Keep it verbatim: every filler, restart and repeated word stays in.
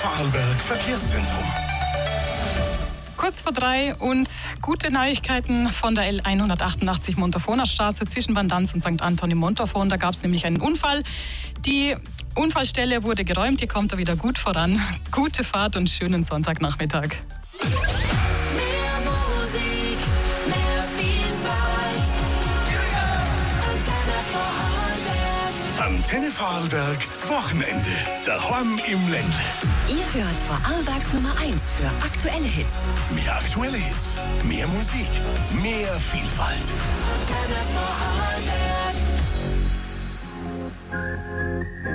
Vorarlberg Verkehrszentrum. Kurz vor drei und gute Neuigkeiten von der L hundertachtundachtzig Montafoner Straße zwischen Vandanz und Sankt Anton im Montafon. Da gab es nämlich einen Unfall. Die Unfallstelle wurde geräumt, hier kommt er wieder gut voran. Gute Fahrt und schönen Sonntagnachmittag. Antenne Vorarlberg, Wochenende, daheim im Ländle. Ihr hört Vorarlbergs Nummer eins für aktuelle Hits. Mehr aktuelle Hits, mehr Musik, mehr Vielfalt. Antenne Vorarlberg.